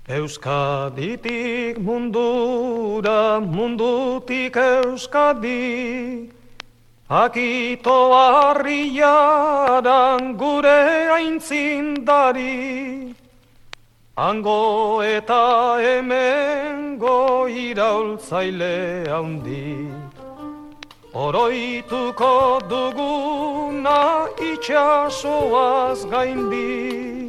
Euskaditik mundura, mundutik Euskadi, akito harriaran gure aintzindari, hango eta hemengo iraultzaile handi, oroituko duguna itxasoaz gaindi.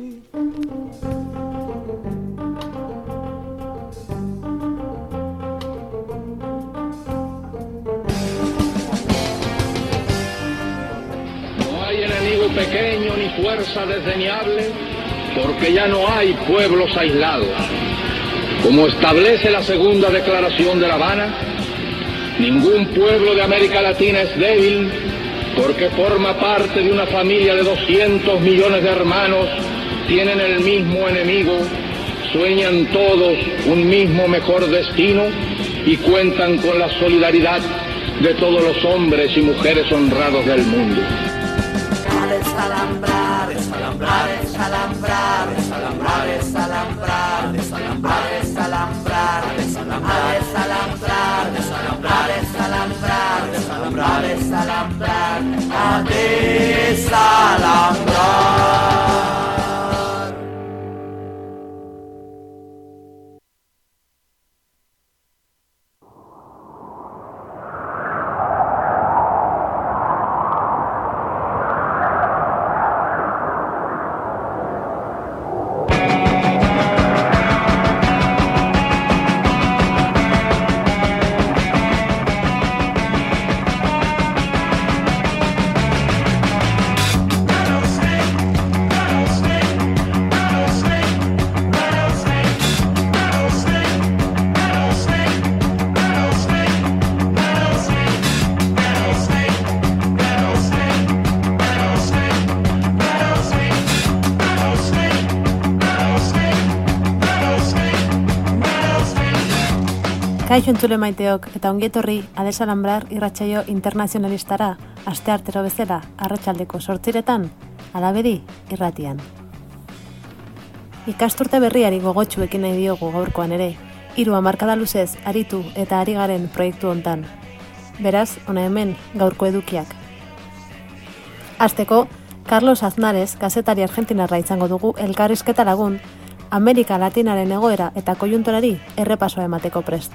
Pequeño ni fuerza desdeñable, porque ya no hay pueblos aislados. Como establece la segunda declaración de La Habana, ningún pueblo de América Latina es débil, porque forma parte de una familia de 200 millones de hermanos, tienen el mismo enemigo, sueñan todos un mismo mejor destino y cuentan con la solidaridad de todos los hombres y mujeres honrados del mundo. Desalambrar, desalambrar, desalambrar, desalambrar, desalambrar, desalambrar, desalambrar, desalambrar, desalambrar, desalambrar, desalambrar, desalambrar, desalambrar. Kaixo entzule maiteok eta ongietorri Adesalambrar irratsaio internazionalistara, asteartero bezala, arratsaldeko 8:00 Alabedi irratian. Ikasturte berriari gogotsuekin nahi diogu gaurkoan ere, 3 hamarkada luzez aritu eta ari garen proiektu hontan. Beraz, hona hemen gaurko edukiak. Hasteko, Carlos Aznares, kazetari argentinarra izango dugu elkarrizketa lagun, Amerika Latinaren egoera eta koiunturari errepasoa emateko prest.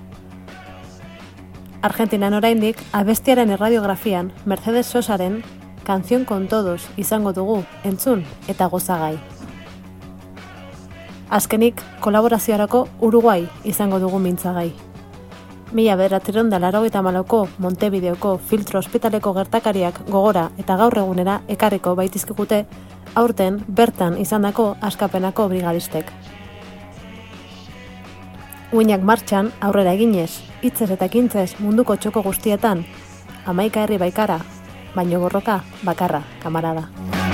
Argentinan oraindik abestiaren erradiografian Mercedes Sosaren Canción con Todos izango dugu entzun eta gozagai. Azkenik, kolaboraziorako Uruguai izango dugu mintzagai. 1984ko Montevideoko filtro ospitaleko gertakariak gogora eta gaur egunera ekarriko baitizkigute aurten bertan izandako askapenako brigadistek. Uinak martxan aurrera eginez, hitzez eta ekintzez munduko txoko guztietan, 11 herri baikara, baino borroka bakarra, kamarada.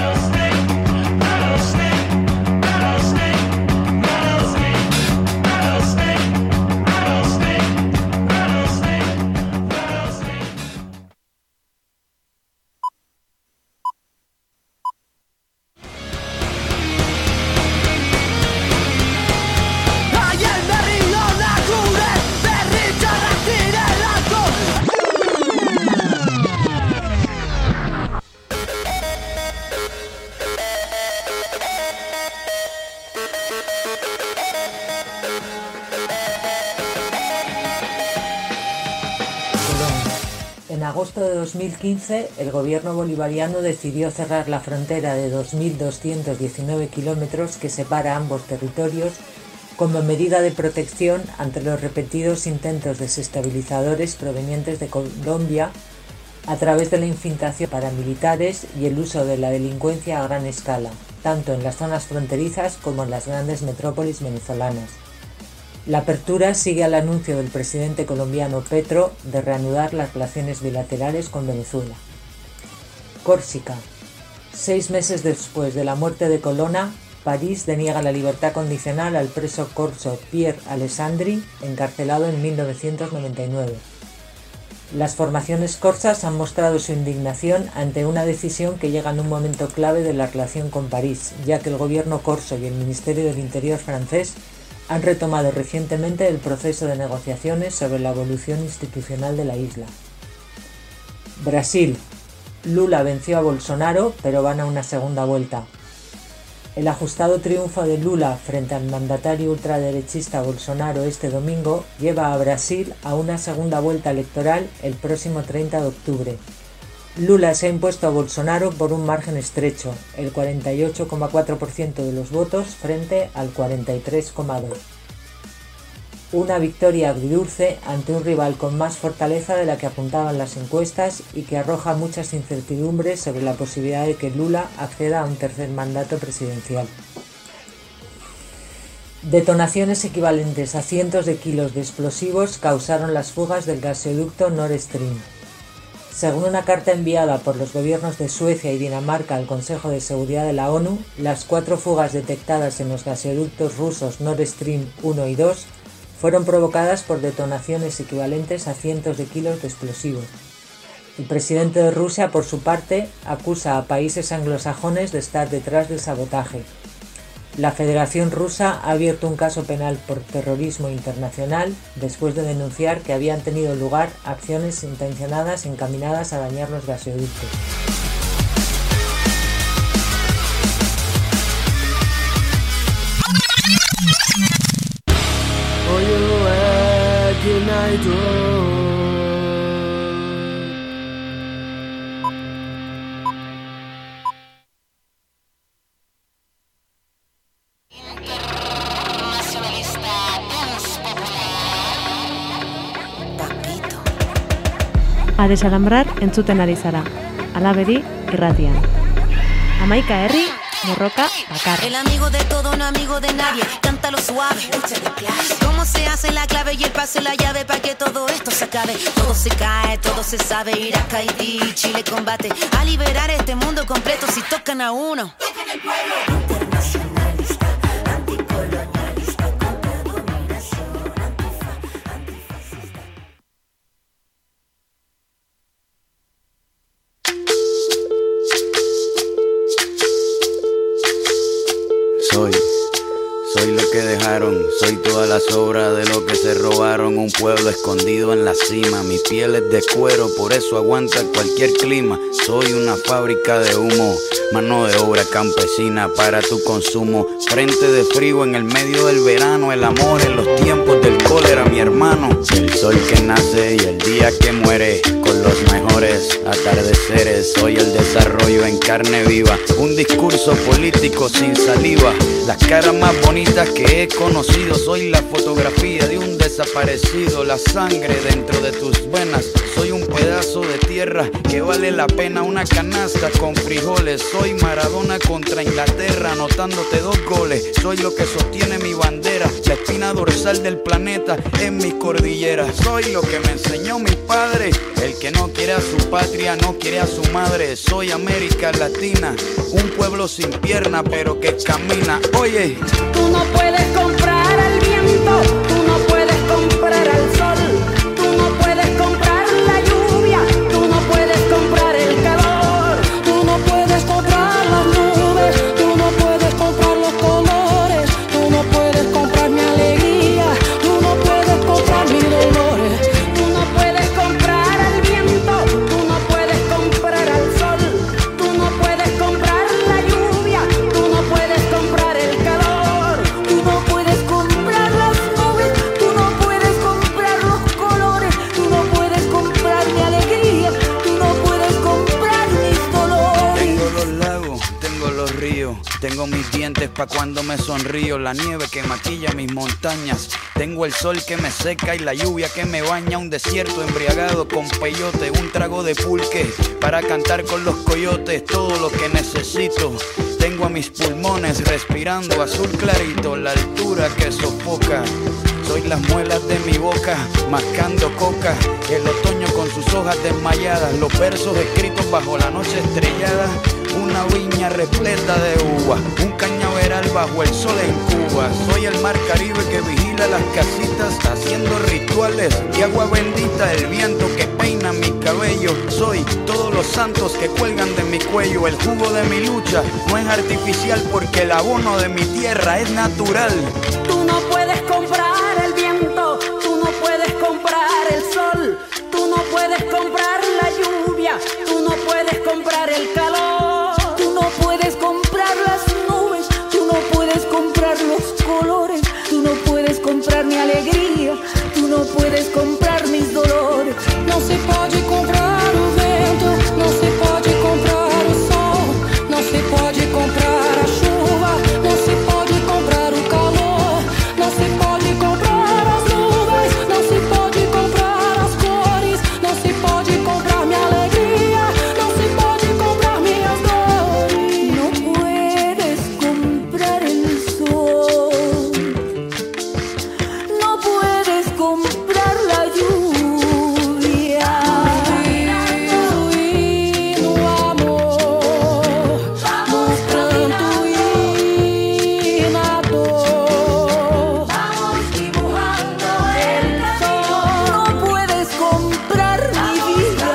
En agosto de 2015, el gobierno bolivariano decidió cerrar la frontera de 2.219 kilómetros que separa ambos territorios como medida de protección ante los repetidos intentos desestabilizadores provenientes de Colombia a través de la infiltración de paramilitares y el uso de la delincuencia a gran escala, tanto en las zonas fronterizas como en las grandes metrópolis venezolanas. La apertura sigue al anuncio del presidente colombiano Petro de reanudar las relaciones bilaterales con Venezuela. Córcega. 6 meses después de la muerte de Colonna, París deniega la libertad condicional al preso corso Pierre Alessandri, encarcelado en 1999. Las formaciones corsas han mostrado su indignación ante una decisión que llega en un momento clave de la relación con París, ya que el gobierno corso y el Ministerio del Interior francés han retomado recientemente el proceso de negociaciones sobre la evolución institucional de la isla. Brasil. Lula venció a Bolsonaro, pero van a una segunda vuelta. El ajustado triunfo de Lula frente al mandatario ultraderechista Bolsonaro este domingo lleva a Brasil a una segunda vuelta electoral el próximo 30 de octubre. Lula se ha impuesto a Bolsonaro por un margen estrecho, el 48,4% de los votos frente al 43,2%. Una victoria agridulce ante un rival con más fortaleza de la que apuntaban las encuestas y que arroja muchas incertidumbres sobre la posibilidad de que Lula acceda a un tercer mandato presidencial. Detonaciones equivalentes a cientos de kilos de explosivos causaron las fugas del gasoducto Nord Stream. Según una carta enviada por los gobiernos de Suecia y Dinamarca al Consejo de Seguridad de la ONU, las 4 fugas detectadas en los gasoductos rusos Nord Stream 1 y 2 fueron provocadas por detonaciones equivalentes a cientos de kilos de explosivos. El presidente de Rusia, por su parte, acusa a países anglosajones de estar detrás del sabotaje. La Federación Rusa ha abierto un caso penal por terrorismo internacional después de denunciar que habían tenido lugar acciones intencionadas encaminadas a dañar los gasoductos. A desalambrar entzuten ari zara. Alabedi irratian. Amaika herri, borroka bakarra. El amigo de todo, no amigo de nadie. Cántalo suave, échale clase. Cómo se hace la clave y el pase la llave para que todo esto se acabe. Todo se cae, todo se sabe. Irak, Haití, Chile combate a liberar este mundo completo si tocan a uno. Tocan el pueblo. Internacionalista, anticolonialista, contra dominación, antifascista. Soy lo que dejaron, soy toda la sobra de lo que se robaron. Un pueblo escondido en la cima, mi piel es de cuero, por eso aguanta cualquier clima. Soy una fábrica de humo, mano de obra campesina para tu consumo. Frente de frío en el medio del verano, el amor en los tiempos del cólera, mi hermano. El sol que nace y el día que muere, con los mejores atardeceres. Soy el desarrollo en carne viva, un discurso político sin saliva. Las caras más bonitas que he conocido, soy la fotografía de un desaparecido. La sangre dentro de tus venas, soy un pedazo de tierra que vale la pena una canasta con frijoles. Soy Maradona contra Inglaterra, anotándote 2 goles. Soy lo que sostiene mi bandera, la espina dorsal del planeta en mi cordillera. Soy lo que me enseñó mi padre, el que no quiere a su patria, no quiere a su madre. Soy América Latina, un pueblo sin pierna pero que camina. Oye, tú no puedes comprar al viento, tú no puedes comprar al sol, tú no puedes comprar la lluvia, tú no puedes comprar el calor, tú no puedes comprar las nubes, tú no puedes comprar los colores, tú no puedes comprar mi alegría, tú no puedes comprar mis dolores, tú no puedes comprar al viento, tú no puedes comprar al sol, tú no puedes comprar la lluvia, tú no puedes comprar el calor, tú no puedes comprar las nubes, tú no puedes comprar los colores, tú no puedes comprar mi alegría, tú no puedes comprar mis dolores. tengo los lagos, tengo los ríos, tengo mis dientes pa' cuando me sonrío, la nieve que maquilla mis montañas, tengo el sol que me seca y la lluvia que me baña, un desierto embriagado con peyote, un trago de pulque para cantar con los coyotes, todo lo que necesito. Tengo a mis pulmones respirando azul clarito, la altura que sofoca. Soy las muelas de mi boca, mascando coca, el otoño con sus hojas desmayadas, los versos escritos bajo la noche estrellada, una viña repleta de uvas, un cañaveral carnaval bajo el sol en Cuba. Soy el mar Caribe que vigila las casitas, haciendo rituales de agua bendita. El viento que peina mi cabello. Soy todos los santos que cuelgan de mi cuello. El jugo de mi lucha no es artificial, porque el abono de mi tierra es natural. Tú no puedes comprar el viento, tú no puedes comprar el sol, tú no puedes comprar la lluvia, tú no puedes comprar el calor, tú no puedes comprar las nubes, tú no puedes comprar los colores, tú no puedes comprar mi alegría, tú no puedes comprar mis dolores. No se pode comprar o vento, no se pode comprar o sol, no se pode comprar a chuva, no se pode comprar o calor, no se pode comprar as nuvens, não se pode comprar as cores, não se pode comprar minha alegria, não se pode comprar minhas dores. No puedes comprar el sol, no puedes comprar la lluvia. Y no amor, no pranto y na dor. Vamos dibujando el sol. No puedes comprar mi vida.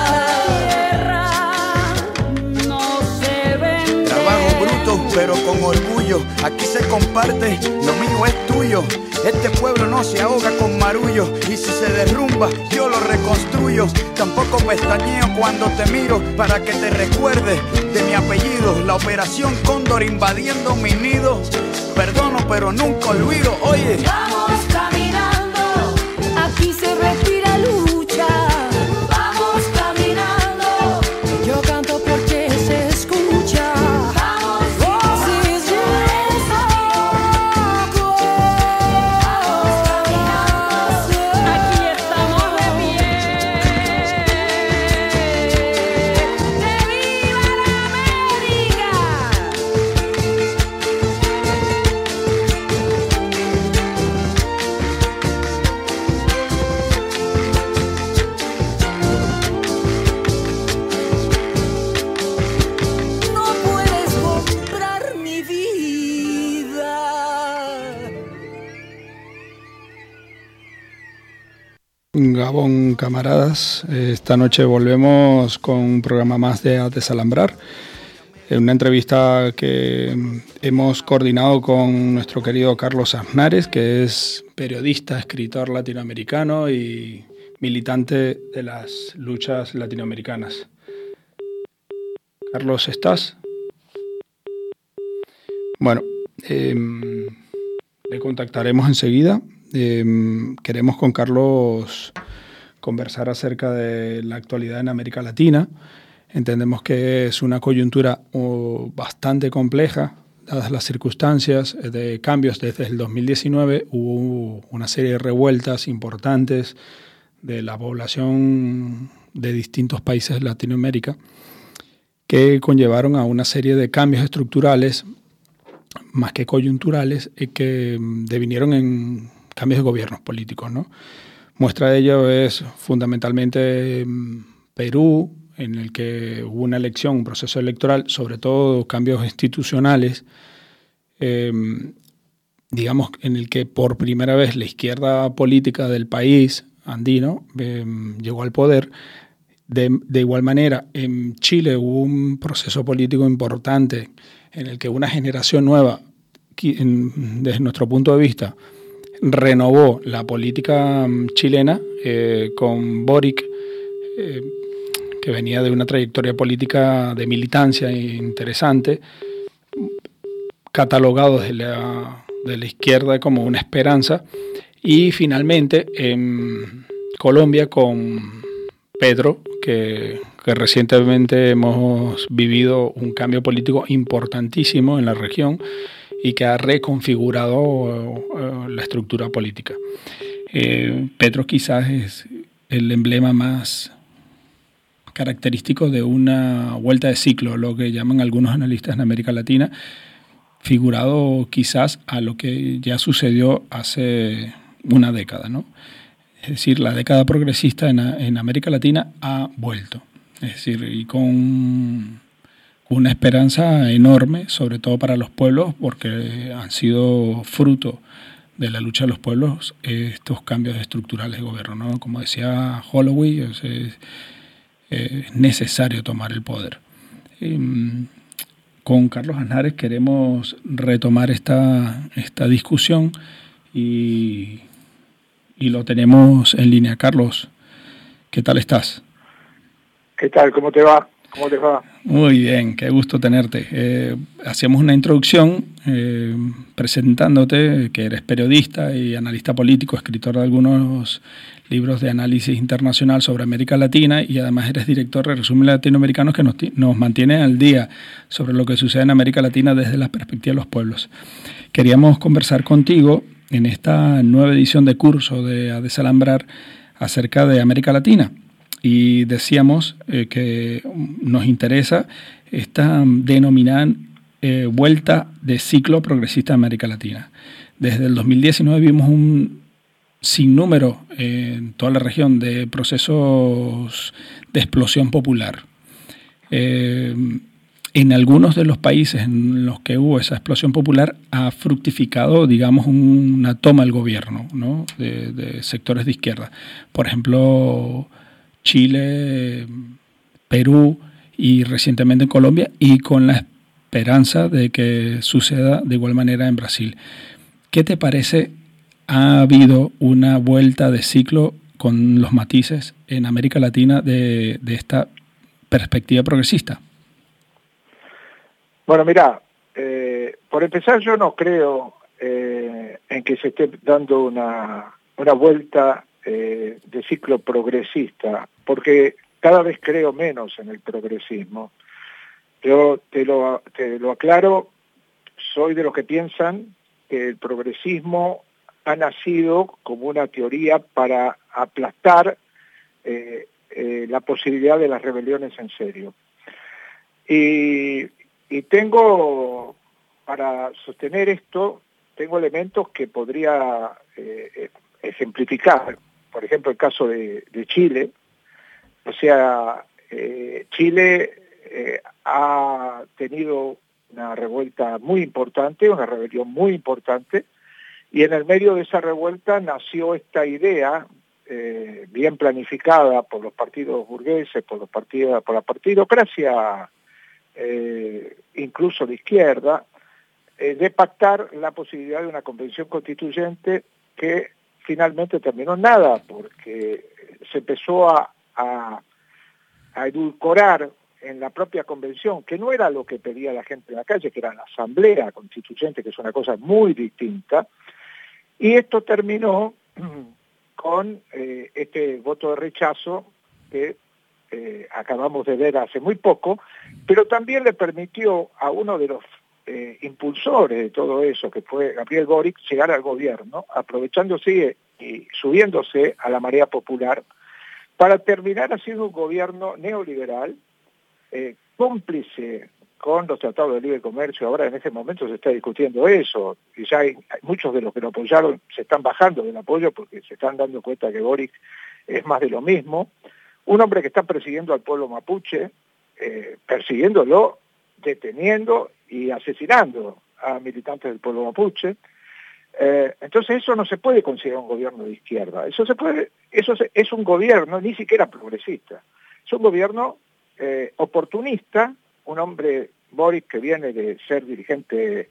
No se vende. Trabajo bruto, pero con orgullo. Aquí se comparte, lo mío es tuyo. Este pueblo no se ahoga con marullo, y si se derrumba, yo lo reconstruyo. Tampoco pestañeo cuando te miro, para que te recuerdes de mi apellido. La operación Cóndor invadiendo mi nido. Perdono, pero nunca olvido. Oye, Vamos caminando, aquí se respira lucha. Vamos caminando, yo canto porque se escucha. Vamos, voces de desahogo. Vamos caminando, aquí estamos de pie. ¡Que viva la América! No puedes comprar mi vida. Gabón, camaradas. Esta noche volvemos con un programa más de A Desalambrar. Una entrevista que hemos coordinado con nuestro querido Carlos Aznares, que es periodista, escritor latinoamericano y militante de las luchas latinoamericanas. Carlos, ¿estás? Bueno, le contactaremos enseguida. Queremos con Carlos conversar acerca de la actualidad en América Latina. Entendemos que es una coyuntura bastante compleja, dadas las circunstancias de cambios. Desde el 2019 hubo una serie de revueltas importantes de la población de distintos países de Latinoamérica que conllevaron a una serie de cambios estructurales, más que coyunturales, que devinieron en cambios de gobiernos políticos, ¿no? Muestra de ello es fundamentalmente Perú, en el que hubo una elección, un proceso electoral, sobre todo cambios institucionales, digamos, en el que por primera vez la izquierda política del país andino llegó al poder. De igual manera, en Chile hubo un proceso político importante en el que una generación nueva, desde nuestro punto de vista, renovó la política chilena con Boric, que venía de una trayectoria política de militancia interesante, catalogado de la izquierda como una esperanza, y finalmente en Colombia con Petro, que recientemente hemos vivido un cambio político importantísimo en la región y que ha reconfigurado la estructura política. Petro quizás es el emblema más característico de una vuelta de ciclo, lo que llaman algunos analistas en América Latina, figurado quizás a lo que ya sucedió hace una década, ¿no? Es decir, la década progresista en América Latina ha vuelto. Es decir, y con una esperanza enorme, sobre todo para los pueblos, porque han sido fruto de la lucha de los pueblos estos cambios estructurales de gobierno, ¿no? Como decía Holloway, es necesario tomar el poder. Con Carlos Aznares queremos retomar esta discusión y lo tenemos en línea. Carlos, ¿qué tal estás? ¿Qué tal? ¿Cómo te va? ¿Cómo te va? Muy bien, qué gusto tenerte. Hacíamos una introducción presentándote, que eres periodista y analista político, escritor de algunos libros de análisis internacional sobre América Latina, y además eres director de Resumen Latinoamericanos, que nos mantiene al día sobre lo que sucede en América Latina desde la perspectiva de los pueblos. Queríamos conversar contigo en esta nueva edición de curso de A Desalambrar acerca de América Latina. Y decíamos que nos interesa esta denominada vuelta de ciclo progresista de América Latina. Desde el 2019 vimos un sinnúmero en toda la región de procesos de explosión popular. En algunos de los países en los que hubo esa explosión popular ha fructificado, digamos, una toma del gobierno, ¿no? de sectores de izquierda. Por ejemplo, Chile, Perú y recientemente en Colombia, y con la esperanza de que suceda de igual manera en Brasil. ¿Qué te parece? ¿Ha habido una vuelta de ciclo con los matices en América Latina de esta perspectiva progresista? Bueno, mira, por empezar yo no creo en que se esté dando una vuelta de ciclo progresista, porque cada vez creo menos en el progresismo. Yo te lo aclaro, soy de los que piensan que el progresismo ha nacido como una teoría para aplastar la posibilidad de las rebeliones en serio. Y tengo, para sostener esto, tengo elementos que podría ejemplificar. Por ejemplo, el caso de Chile. O sea, Chile ha tenido una revuelta muy importante, una rebelión muy importante, y en el medio de esa revuelta nació esta idea, bien planificada por los partidos burgueses, por la partidocracia, incluso de izquierda, de pactar la posibilidad de una convención constituyente que finalmente terminó en nada, porque se empezó a edulcorar en la propia convención, que no era lo que pedía la gente en la calle, que era la asamblea constituyente, que es una cosa muy distinta, y esto terminó con este voto de rechazo que acabamos de ver hace muy poco, pero también le permitió a uno de los impulsores de todo eso, que fue Gabriel Boric, llegar al gobierno, aprovechándose y subiéndose a la marea popular, para terminar haciendo un gobierno neoliberal, cómplice con los tratados de libre comercio. Ahora en este momento se está discutiendo eso, y ya hay muchos de los que lo apoyaron se están bajando del apoyo porque se están dando cuenta que Boric es más de lo mismo. Un hombre que está persiguiendo al pueblo mapuche, persiguiéndolo, deteniendo y asesinando a militantes del pueblo mapuche. Entonces eso no se puede considerar un gobierno de izquierda. Eso es un gobierno ni siquiera progresista. Es un gobierno oportunista, un hombre, Boric, que viene de ser dirigente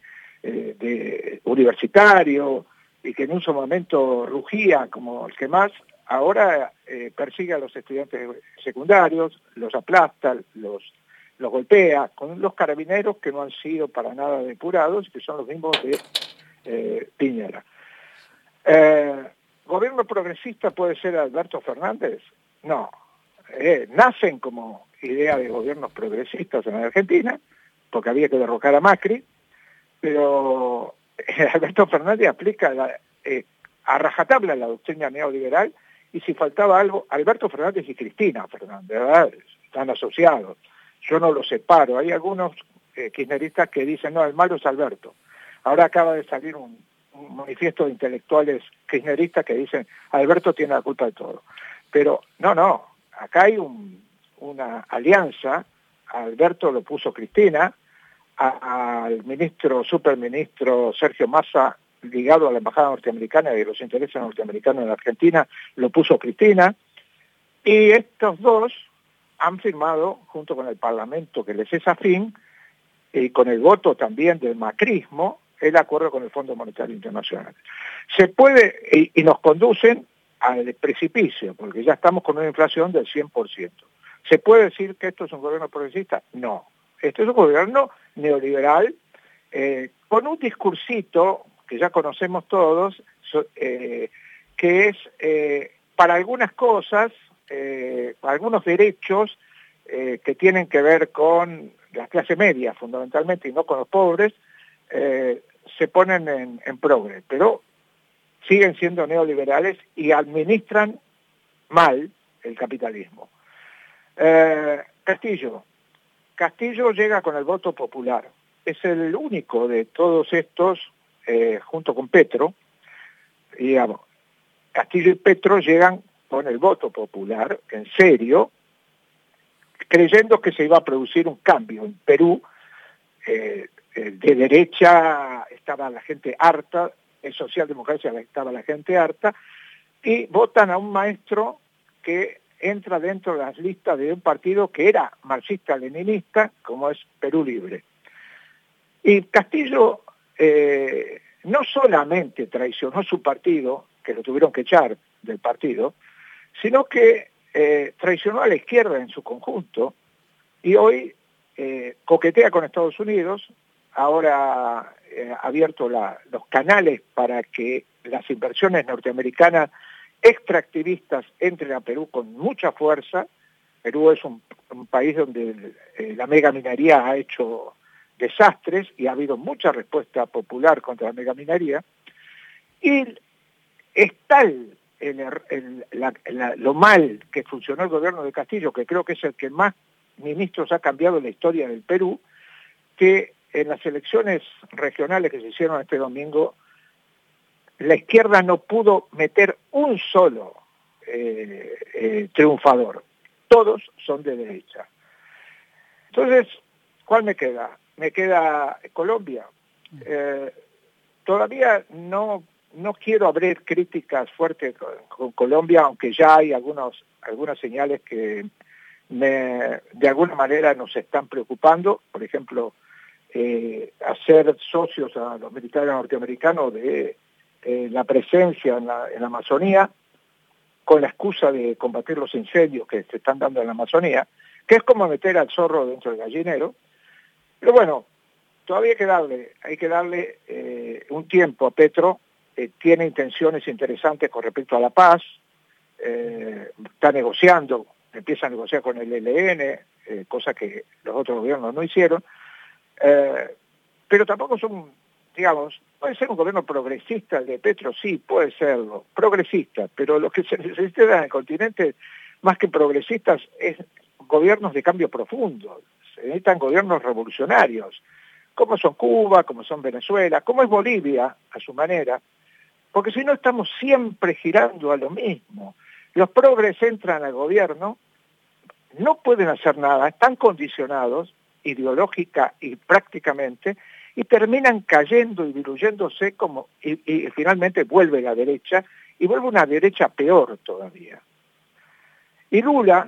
universitario y que en un momento rugía como el que más, ahora persigue a los estudiantes secundarios, los aplasta, los golpea, con los carabineros que no han sido para nada depurados, que son los mismos de Piñera. ¿Gobierno progresista puede ser Alberto Fernández? No. Nacen como idea de gobiernos progresistas en Argentina, porque había que derrocar a Macri, pero Alberto Fernández aplica a rajatabla la doctrina neoliberal, y si faltaba algo, Alberto Fernández y Cristina Fernández, ¿verdad? Están asociados. Yo no los separo. Hay algunos kirchneristas que dicen, no, el malo es Alberto. Ahora acaba de salir un manifiesto de intelectuales kirchneristas que dicen, Alberto tiene la culpa de todo. Pero no, acá hay una alianza a Alberto lo puso Cristina, al superministro Sergio Massa, ligado a la embajada norteamericana y a los intereses norteamericanos en la Argentina, lo puso Cristina, y estos dos han firmado, junto con el Parlamento que les es afín, y con el voto también del macrismo, el acuerdo con el Fondo Monetario Internacional. Se puede, y nos conducen al precipicio, porque ya estamos con una inflación del 100%. ¿Se puede decir que esto es un gobierno progresista? No. Esto es un gobierno neoliberal, con un discursito que ya conocemos todos, que es para algunas cosas, algunos derechos que tienen que ver con la clase media fundamentalmente y no con los pobres, se ponen en progre, pero siguen siendo neoliberales y administran mal el capitalismo. Castillo llega con el voto popular. Es el único de todos estos, junto con Petro, digamos, Castillo y Petro llegan con el voto popular, en serio, creyendo que se iba a producir un cambio. En Perú, de derecha estaba la gente harta, en socialdemocracia estaba la gente harta, y votan a un maestro que entra dentro de las listas de un partido que era marxista-leninista, como es Perú Libre. Y Castillo no solamente traicionó su partido, que lo tuvieron que echar del partido, sino que traicionó a la izquierda en su conjunto, y hoy coquetea con Estados Unidos. Ahora ha abierto los canales para que las inversiones norteamericanas extractivistas entren a Perú con mucha fuerza. Perú es un país donde la megaminería ha hecho desastres y ha habido mucha respuesta popular contra la megaminería. Y es tal lo mal que funcionó el gobierno de Castillo, que creo que es el que más ministros ha cambiado en la historia del Perú, que en las elecciones regionales que se hicieron este domingo, la izquierda no pudo meter un solo triunfador. Todos son de derecha. Entonces, ¿cuál me queda? Me queda Colombia. Todavía no quiero abrir críticas fuertes con Colombia, aunque ya hay algunas señales que de alguna manera nos están preocupando. Por ejemplo, hacer socios a los militares norteamericanos de la presencia en la Amazonía, con la excusa de combatir los incendios que se están dando en la Amazonía, que es como meter al zorro dentro del gallinero. Pero bueno, todavía hay que darle un tiempo a Petro. Tiene intenciones interesantes con respecto a la paz, está negociando, empieza a negociar con el ELN, cosa que los otros gobiernos no hicieron, pero tampoco son, digamos, puede ser un gobierno progresista el de Petro, sí, puede serlo, progresista, pero lo que se necesita en el continente, más que progresistas, es gobiernos de cambio profundo. Se necesitan gobiernos revolucionarios, como son Cuba, como son Venezuela, como es Bolivia, a su manera, porque si no estamos siempre girando a lo mismo. Los progres entran al gobierno, no pueden hacer nada, están condicionados ideológica y prácticamente, y terminan cayendo y diluyéndose y finalmente vuelve la derecha, y vuelve una derecha peor todavía. Y Lula,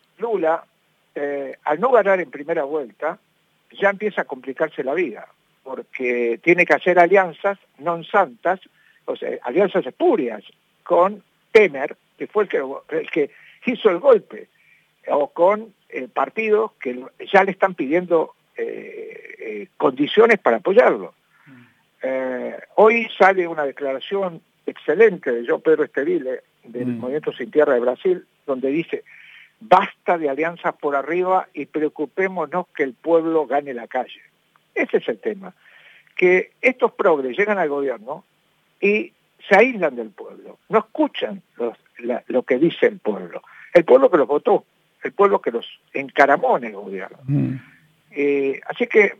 al no ganar en primera vuelta, ya empieza a complicarse la vida, porque tiene que hacer alianzas non santas, o sea, alianzas espurias, con Temer, que fue el que hizo el golpe, o con partidos que ya le están pidiendo condiciones para apoyarlo. Hoy sale una declaración excelente de João Pedro Estevile, del Movimiento Sin Tierra de Brasil, donde dice: basta de alianzas por arriba y preocupémonos que el pueblo gane la calle. Ese es el tema, que estos progres llegan al gobierno y se aíslan del pueblo, no escuchan lo que dice el pueblo que los votó, el pueblo que los encaramó en el gobierno. Así que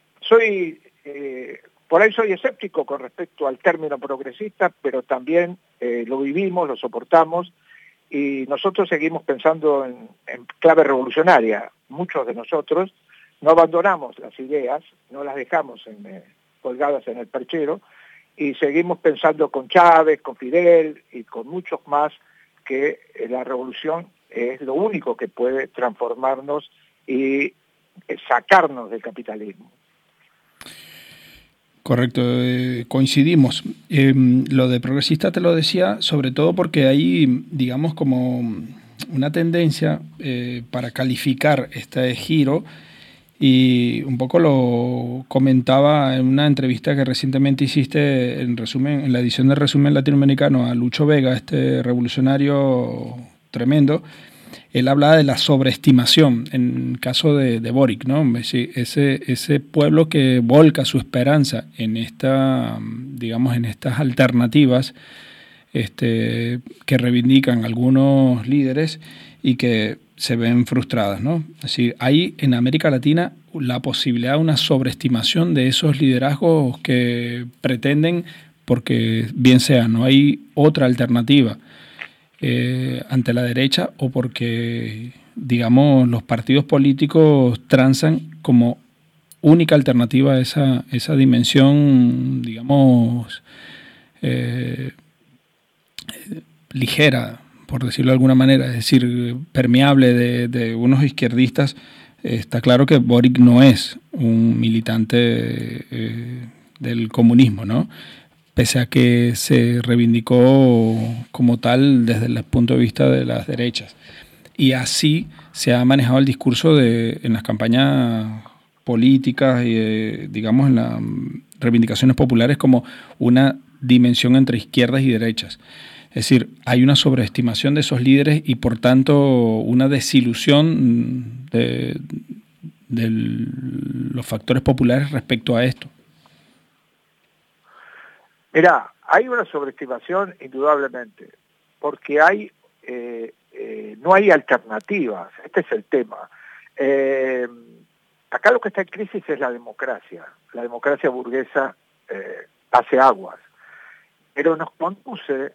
por ahí soy escéptico con respecto al término progresista, pero también lo vivimos, lo soportamos, y nosotros seguimos pensando en clave revolucionaria. Muchos de nosotros no abandonamos las ideas, no las dejamos colgadas en el perchero, y seguimos pensando con Chávez, con Fidel y con muchos más que la revolución es lo único que puede transformarnos y sacarnos del capitalismo. Correcto, coincidimos. Lo de progresista te lo decía sobre todo porque hay, digamos, como una tendencia para calificar este giro, y un poco lo comentaba en una entrevista que recientemente hiciste en la edición de Resumen Latinoamericano a Lucho Vega, este revolucionario tremendo. Él hablaba de la sobreestimación en caso de Boric, ¿no? Ese pueblo que volca su esperanza en en estas alternativas que reivindican algunos líderes y que se ven frustradas, ¿no? Es decir, hay en América Latina la posibilidad de una sobreestimación de esos liderazgos que pretenden, porque bien sea no hay otra alternativa ante la derecha, o porque, digamos, los partidos políticos transan como única alternativa a esa dimensión, digamos, ligera, por decirlo de alguna manera, es decir, permeable de unos izquierdistas. Está claro que Boric no es un militante del comunismo, ¿no? Pese a que se reivindicó como tal desde el punto de vista de las derechas. Y así se ha manejado el discurso en las campañas políticas y, digamos, en las reivindicaciones populares como una dimensión entre izquierdas y derechas. Es decir, hay una sobreestimación de esos líderes y, por tanto, una desilusión de los factores populares respecto a esto. Mirá, hay una sobreestimación indudablemente, porque no hay alternativas. Este es el tema. Acá lo que está en crisis es la democracia. La democracia burguesa hace aguas, pero nos conduce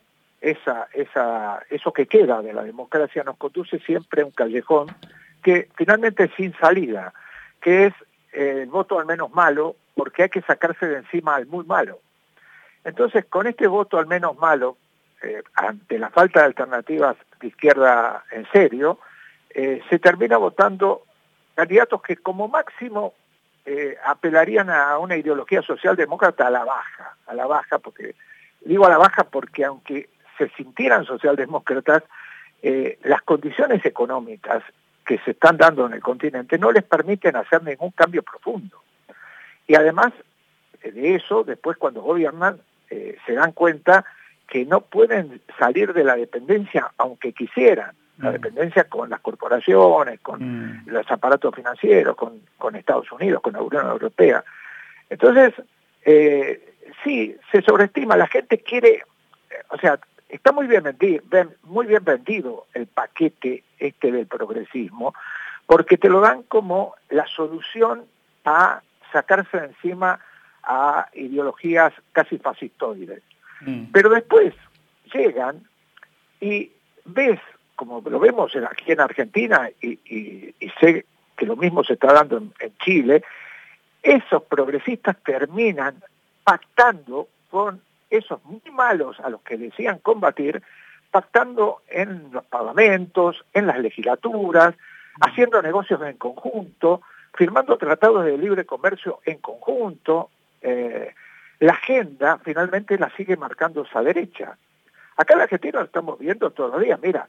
eso que queda de la democracia nos conduce siempre a un callejón que finalmente es sin salida, que es el voto al menos malo, porque hay que sacarse de encima al muy malo. Entonces, con este voto al menos malo, ante la falta de alternativas de izquierda en serio, se termina votando candidatos que como máximo apelarían a una ideología socialdemócrata a la baja, porque digo a la baja porque aunque se sintieran socialdemócratas, las condiciones económicas que se están dando en el continente no les permiten hacer ningún cambio profundo. Y además de eso, después cuando gobiernan, se dan cuenta que no pueden salir de la dependencia aunque quisieran, la dependencia con las corporaciones, con los aparatos financieros, con Estados Unidos, con la Unión Europea. Entonces, sí, se sobreestima, la gente quiere, o sea, está muy bien vendido el paquete del progresismo, porque te lo dan como la solución a sacarse de encima a ideologías casi fascistoides. Pero después llegan y ves, como lo vemos aquí en Argentina, y sé que lo mismo se está dando en Chile, esos progresistas terminan pactando con esos muy malos a los que decían combatir, pactando en los parlamentos, en las legislaturas, haciendo negocios en conjunto, firmando tratados de libre comercio en conjunto. La agenda finalmente la sigue marcando esa derecha. Acá en la Argentina lo estamos viendo todos los días. Mira,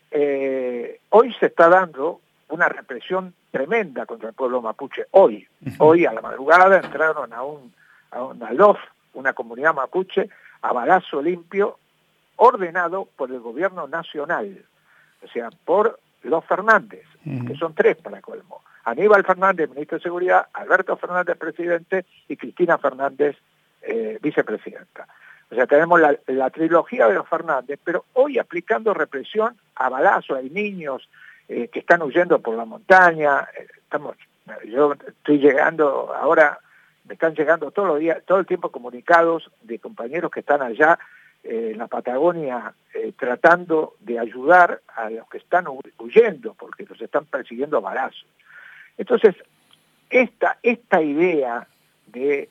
hoy se está dando una represión tremenda contra el pueblo mapuche. Hoy a la madrugada entraron a una LOF, una comunidad mapuche, a balazo limpio, ordenado por el gobierno nacional, o sea, por los Fernández, que son tres para colmo. Aníbal Fernández, ministro de Seguridad, Alberto Fernández, presidente, y Cristina Fernández, vicepresidenta. O sea, tenemos la trilogía de los Fernández, pero hoy aplicando represión a balazo. Hay niños que están huyendo por la montaña. Yo estoy llegando ahora, me están llegando todos los días, todo el tiempo comunicados de compañeros que están allá en la Patagonia tratando de ayudar a los que están huyendo, porque los están persiguiendo a balazos. Entonces, esta idea de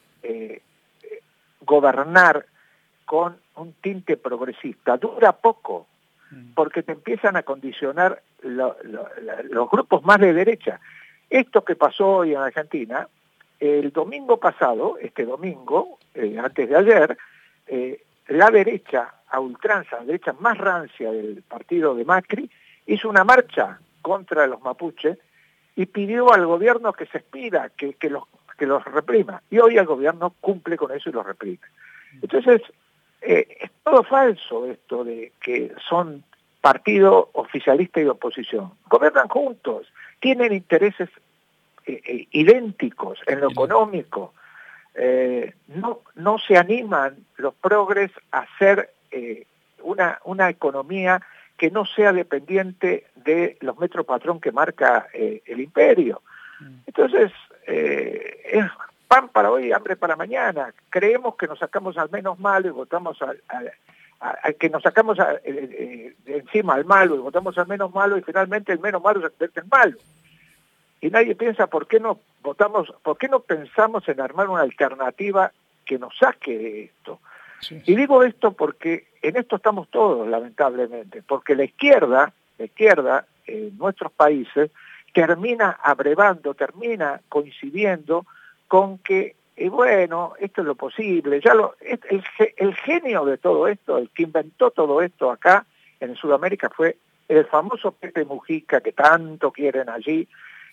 gobernar con un tinte progresista dura poco, porque te empiezan a condicionar los grupos más de derecha. Esto que pasó hoy en Argentina, el domingo pasado, este domingo, antes de ayer, la derecha a ultranza, la derecha más rancia del partido de Macri, hizo una marcha contra los mapuches y pidió al gobierno que se expida, que los reprima. Y hoy el gobierno cumple con eso y los reprime. Entonces, es todo falso esto de que son partido oficialista y de oposición. Gobiernan juntos, tienen intereses idénticos en lo económico. No se animan los progres a hacer una economía que no sea dependiente de los metros patrón que marca el imperio. Entonces, es pan para hoy, hambre para mañana. Creemos que nos sacamos al menos malo y votamos que nos sacamos de encima al malo y votamos al menos malo, y finalmente el menos malo se convierte en malo. Y nadie piensa por qué no pensamos en armar una alternativa que nos saque de esto. Sí. Y digo esto porque en esto estamos todos, lamentablemente, porque la izquierda en nuestros países termina abrevando, termina coincidiendo con que, bueno, esto es lo posible. El genio de todo esto, el que inventó todo esto acá en Sudamérica fue el famoso Pepe Mujica, que tanto quieren allí,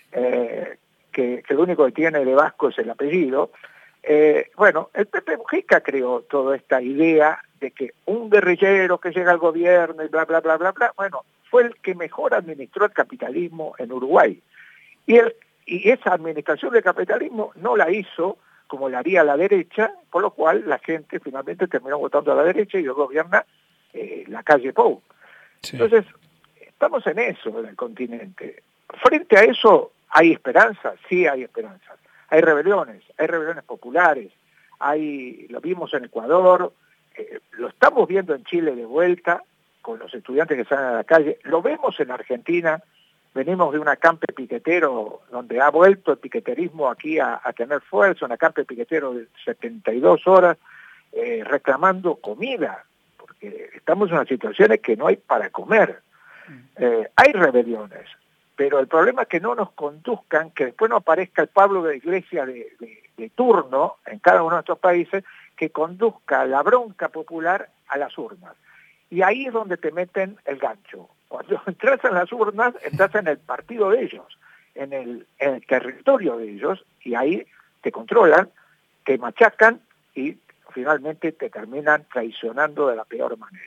que lo único que tiene de vasco es el apellido. Bueno, el Pepe Mujica creó toda esta idea de que un guerrillero que llega al gobierno y bla, bla, bla, bla, bla, bueno, fue el que mejor administró el capitalismo en Uruguay. Y esa administración del capitalismo no la hizo como la haría la derecha, por lo cual la gente finalmente terminó votando a la derecha y hoy gobierna la calle Pou. Sí. Entonces, estamos en eso en el continente. Frente a eso, ¿hay esperanza? Sí hay esperanza. Hay rebeliones populares, lo vimos en Ecuador, lo estamos viendo en Chile de vuelta, con los estudiantes que salen a la calle, lo vemos en Argentina, venimos de un acampe piquetero donde ha vuelto el piqueterismo aquí a tener fuerza, un acampe piquetero de 72 horas, reclamando comida, porque estamos en una situación en que no hay para comer. Hay rebeliones, pero el problema es que no nos conduzcan, que después no aparezca el Pablo de la Iglesia de turno en cada uno de estos países, que conduzca la bronca popular a las urnas. Y ahí es donde te meten el gancho. Cuando entras en las urnas, entras en el partido de ellos, en el territorio de ellos, y ahí te controlan, te machacan y finalmente te terminan traicionando de la peor manera.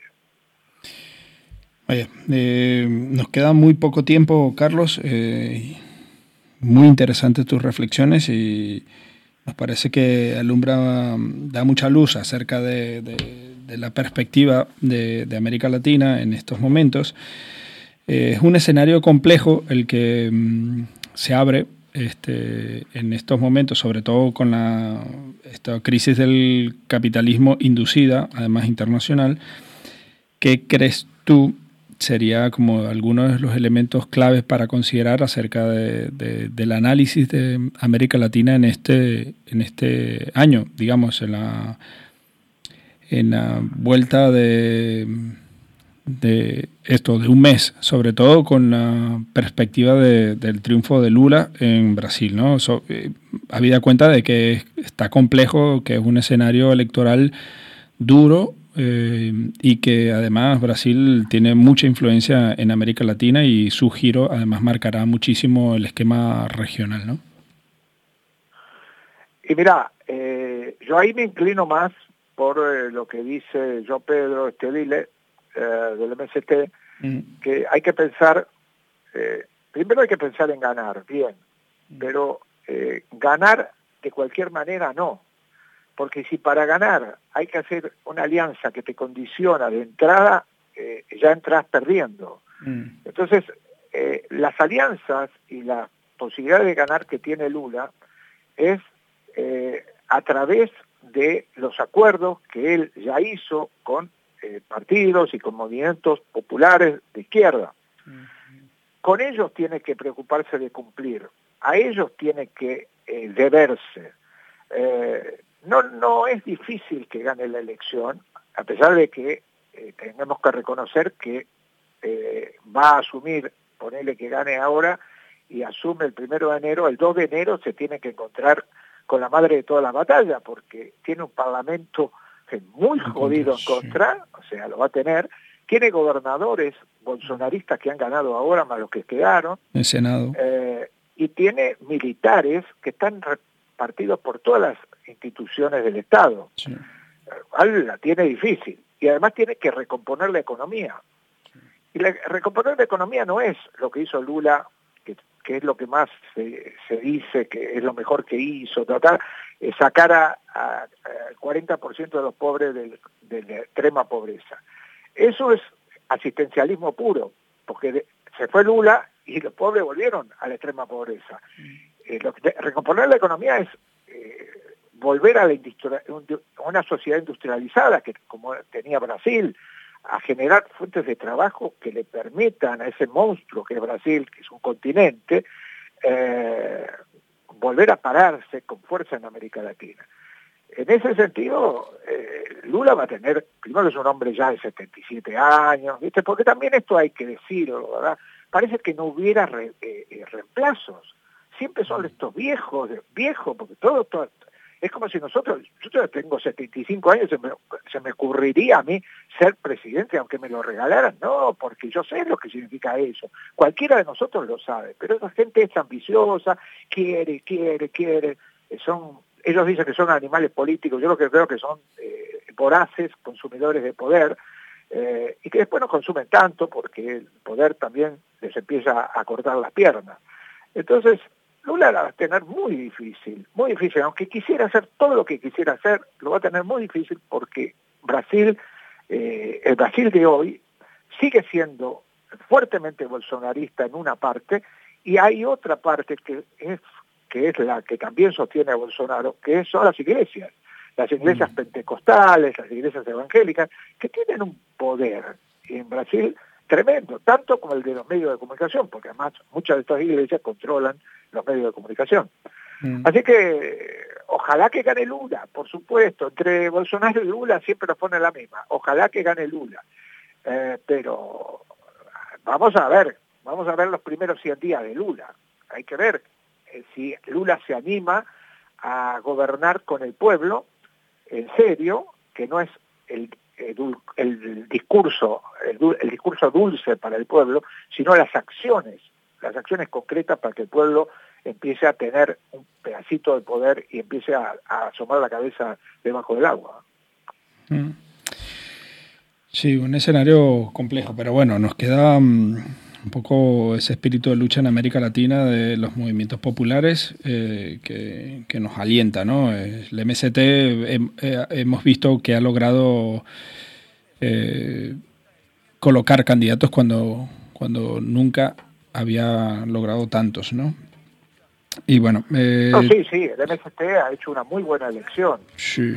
Oye, nos queda muy poco tiempo, Carlos. Muy interesantes tus reflexiones y nos parece que da mucha luz acerca de la perspectiva de América Latina en estos momentos. Es un escenario complejo el que se abre en estos momentos, sobre todo con esta crisis del capitalismo inducida, además internacional. ¿Qué crees tú sería como algunos de los elementos claves para considerar acerca del análisis de América Latina en este año, digamos, en la vuelta de un mes, sobre todo con la perspectiva del triunfo de Lula en Brasil, ¿no? Habida cuenta de que está complejo, que es un escenario electoral duro, y que además Brasil tiene mucha influencia en América Latina y su giro además marcará muchísimo el esquema regional, ¿no? Y mira, yo ahí me inclino más por lo que dice João Pedro Estevile del MST, que hay que pensar, primero hay que pensar en ganar, bien, pero ganar de cualquier manera no. Porque si para ganar hay que hacer una alianza que te condiciona de entrada, ya entras perdiendo. Entonces, las alianzas y la posibilidad de ganar que tiene Lula es a través de los acuerdos que él ya hizo con partidos y con movimientos populares de izquierda. Con ellos tiene que preocuparse de cumplir, a ellos tiene que deberse. No es difícil que gane la elección, a pesar de que tenemos que reconocer que va a asumir, ponele que gane ahora, y asume el 1 de enero, el 2 de enero se tiene que encontrar con la madre de toda la batalla, porque tiene un parlamento muy jodido en contra, o sea, lo va a tener, tiene gobernadores bolsonaristas que han ganado ahora, más los que quedaron, el Senado, y tiene militares que están repartidos por todas las instituciones del Estado. Sí. La tiene difícil, y además tiene que recomponer la economía. Y recomponer la economía no es lo que hizo Lula, que es lo que más se dice que es lo mejor que hizo, tratar de sacar al 40% de los pobres de la extrema pobreza. Eso es asistencialismo puro, porque se fue Lula y los pobres volvieron a la extrema pobreza. Recomponer la economía es volver a una sociedad industrializada, que como tenía Brasil, a generar fuentes de trabajo que le permitan a ese monstruo que es Brasil, que es un continente, volver a pararse con fuerza en América Latina. En ese sentido, Lula va a tener, primero es un hombre ya de 77 años, ¿viste? Porque también esto hay que decirlo, ¿verdad? Parece que no hubiera reemplazos. Siempre son estos viejos, porque todo es como si nosotros, yo tengo 75 años, se me ocurriría a mí ser presidente, aunque me lo regalaran. No, porque yo sé lo que significa eso. Cualquiera de nosotros lo sabe, pero esa gente es ambiciosa, quiere. Ellos dicen que son animales políticos, yo lo que creo que son voraces, consumidores de poder, y que después no consumen tanto porque el poder también les empieza a cortar las piernas. Entonces, Lula la va a tener muy difícil, aunque quisiera hacer todo lo que quisiera hacer, lo va a tener muy difícil porque Brasil, el Brasil de hoy, sigue siendo fuertemente bolsonarista en una parte, y hay otra parte que es la que también sostiene a Bolsonaro, que son las iglesias pentecostales, las iglesias evangélicas, que tienen un poder en Brasil tremendo, tanto como el de los medios de comunicación, porque además muchas de estas iglesias controlan los medios de comunicación. Así que ojalá que gane Lula, por supuesto, entre Bolsonaro y Lula siempre nos pone la misma, ojalá que gane Lula, pero vamos a ver los primeros 100 días de Lula, hay que ver si Lula se anima a gobernar con el pueblo, en serio, que no es el discurso dulce para el pueblo, sino las acciones concretas para que el pueblo empiece a tener un pedacito de poder y empiece a asomar la cabeza debajo del agua. Sí, un escenario complejo, pero bueno, nos queda un poco ese espíritu de lucha en América Latina de los movimientos populares que nos alienta, ¿no? El MST hemos visto que ha logrado colocar candidatos cuando nunca había logrado tantos, ¿no? Y bueno... sí, el MST ha hecho una muy buena elección. Sí.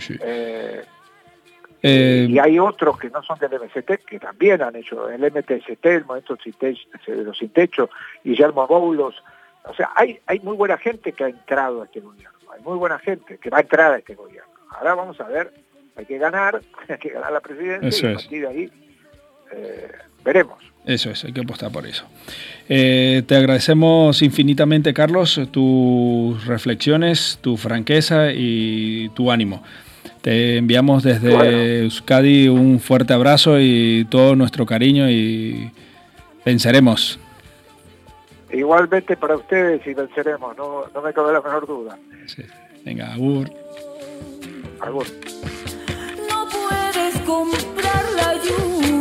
Y hay otros que no son del MST que también han hecho el MTST, el Movimiento de los Sin Techo, Guillermo Boulos. O sea, hay muy buena gente que ha entrado a este gobierno, hay muy buena gente que va a entrar a este gobierno. Ahora vamos a ver, hay que ganar la presidencia. Eso y a partir de ahí veremos. Eso es, hay que apostar por eso. Te agradecemos infinitamente, Carlos, tus reflexiones, tu franqueza y tu ánimo. Te enviamos desde Euskadi un fuerte abrazo y todo nuestro cariño y venceremos. Igualmente para ustedes y venceremos, no me cabe la menor duda. Sí. Venga, agur. Agur. No puedes comprar la lluvia.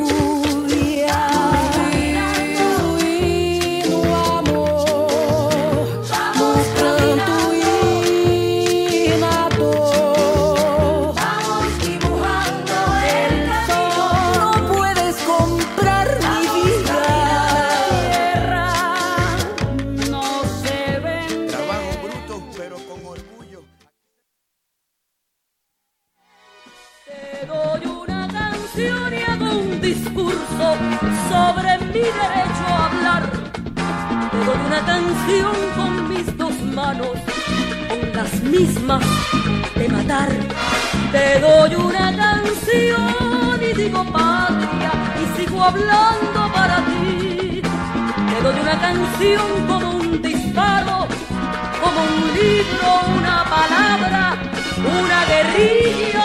Te doy una canción y un discurso sobre mi derecho a hablar. Te doy una canción con mis dos manos, con las mismas de matar. Te doy una canción y digo patria y sigo hablando para ti. Te doy una canción como un disparo, como un libro, una palabra, una guerrilla,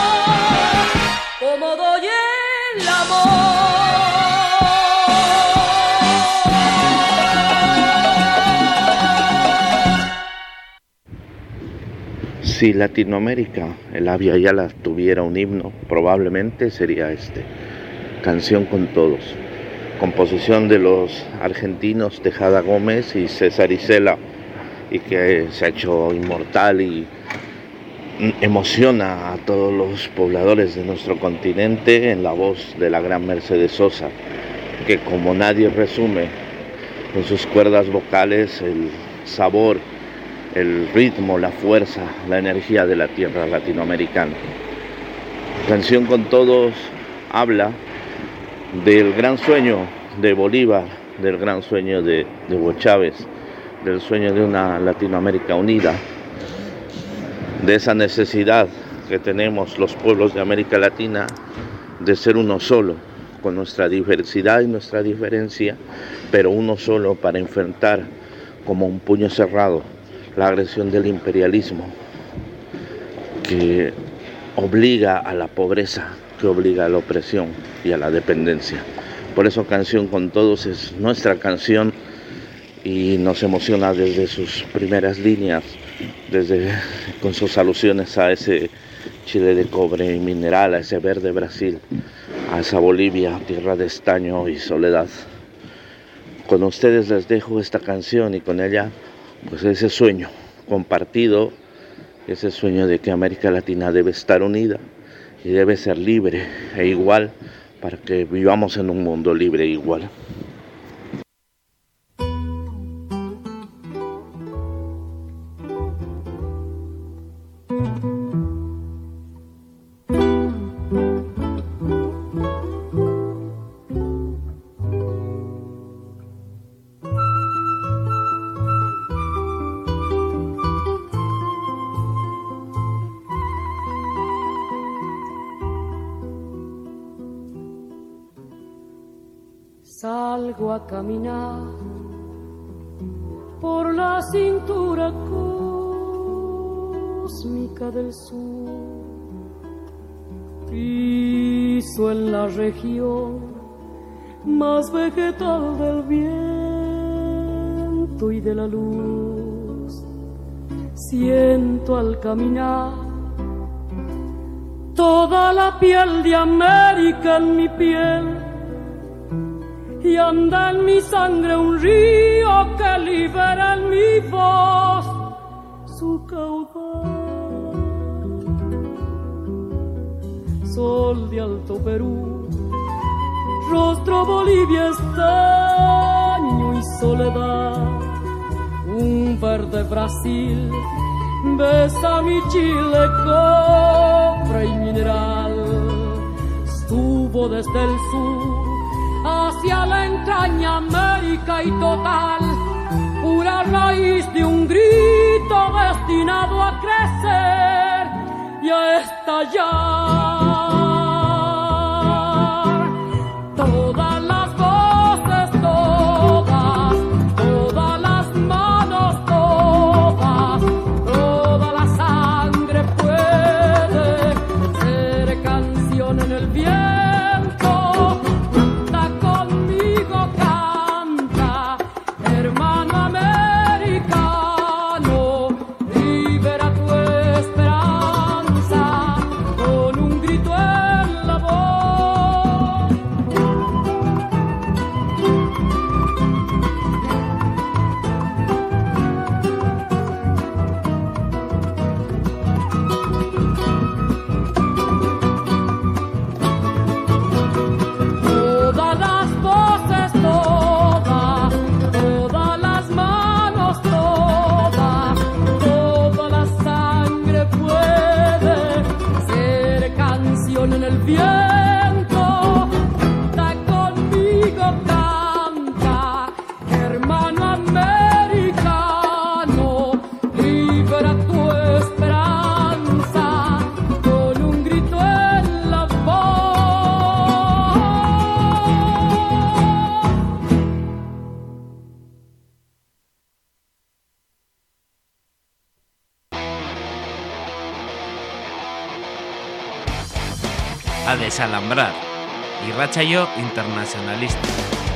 como doy el amor. Si Latinoamérica, el Avia Yala, tuviera un himno, probablemente sería este, Canción con Todos, composición de los argentinos Tejada Gómez y César Isela, y que se ha hecho inmortal y emociona a todos los pobladores de nuestro continente en la voz de la gran Mercedes Sosa, que como nadie resume con sus cuerdas vocales el sabor, el ritmo, la fuerza, la energía de la tierra latinoamericana. Canción con Todos habla del gran sueño de Bolívar, del gran sueño de Hugo Chávez, del sueño de una Latinoamérica unida, de esa necesidad que tenemos los pueblos de América Latina de ser uno solo, con nuestra diversidad y nuestra diferencia, pero uno solo para enfrentar como un puño cerrado la agresión del imperialismo que obliga a la pobreza, que obliga a la opresión y a la dependencia. Por eso Canción con Todos es nuestra canción y nos emociona desde sus primeras líneas, con sus alusiones a ese Chile de cobre y mineral, a ese verde Brasil, a esa Bolivia, tierra de estaño y soledad. Con ustedes les dejo esta canción y con ella pues ese sueño compartido, ese sueño de que América Latina debe estar unida y debe ser libre e igual para que vivamos en un mundo libre e igual. Salgo a caminar por la cintura cósmica del sur, piso en la región más vegetal del viento y de la luz. Siento al caminar toda la piel de América en mi piel, y anda en mi sangre un río que libera en mi voz su caudal. Sol de Alto Perú, rostro Bolivia, estaño y soledad. Un verde Brasil besa mi Chile, cobre y mineral. Estuvo desde el sur hacia la entraña América y total, pura raíz de un grito destinado a crecer y a estallar. Todas las voces, todas las manos, toda la sangre puede ser canción en el viento. Grito Desalambrar, irratsaio internacionalista.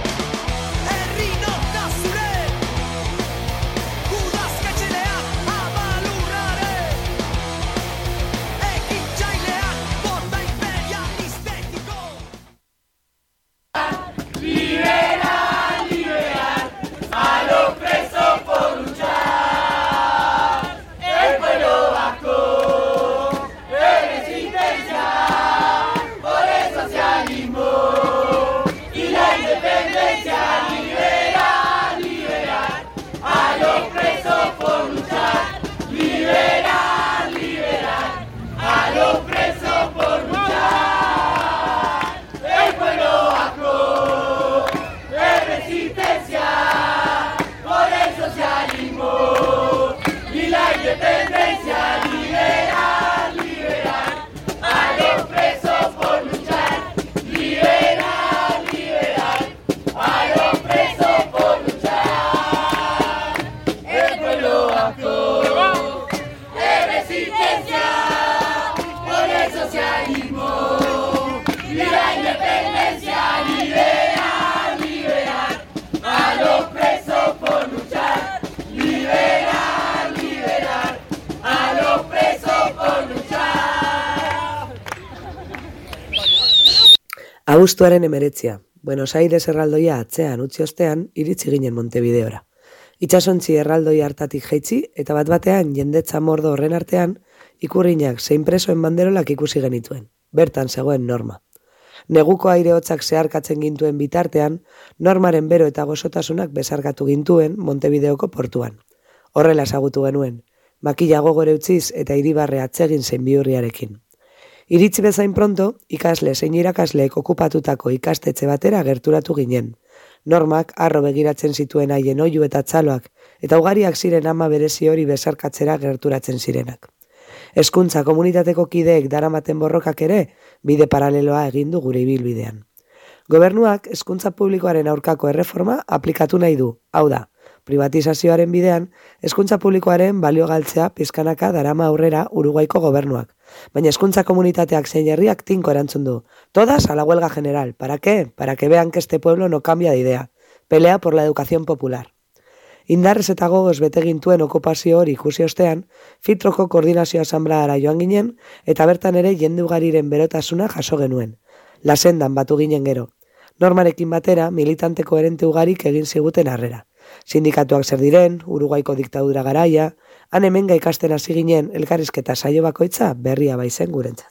Abuztuaren 19, Buenos Aires erraldoia atzean utzi ostean, iritsi ginen Montevideora. Itsasontzi erraldoia hartatik jaitsi, eta bat-batean jendetza mordo horren artean, ikurriñak zein presoen banderolak ikusi genituen. Bertan zegoen Norma. Neguko aire hotzak zeharkatzen gintuen bitartean, Normaren bero eta gozotasunak bezarkatu gintuen Montevideoko portuan. Horrela ezagutu genuen, makila gogore utziz eta iribarre atsegin zein bihurriarekin. Iritsi bezain pronto, ikasle zein irakasleek okupatutako ikastetxe batera gerturatu ginen. Normak harro begiratzen zituen haien oihu eta txaloak, eta ugariak ziren ama berezi hori bezarkatzera gerturatzen zirenak. Hezkuntza komunitateko kideek daramaten borrokak ere, bide paraleloa egin du gure ibilbidean. Gobernuak hezkuntza publikoaren aurkako erreforma aplikatu nahi du, hau da, privatizazioaren bidean, hezkuntza publikoaren balio galtzea pizkanaka darama aurrera Uruguaiko gobernuak. Baina hezkuntza komunitateak zein herriak tinko erantzun du. Todas a la huelga general. ¿Para qué? Para que vean que este pueblo no cambia de idea. Pelea por la educación popular. Indarrez eta gogoz bete gintuen okupazio hori ikusi ostean, Filtroko koordinazio asanbladara joan ginen, eta bertan ere jende ugariren berotasuna jaso genuen. Lasendan batu ginen gero. Normarekin batera, militante koherente ugarik egin ziguten harrera. Sindikatuak zer diren, Uruguaiko diktadura garaia, han hemenga ikasten hasi ginen elkarrizketa saio bakoitza berria baizen gurentzat.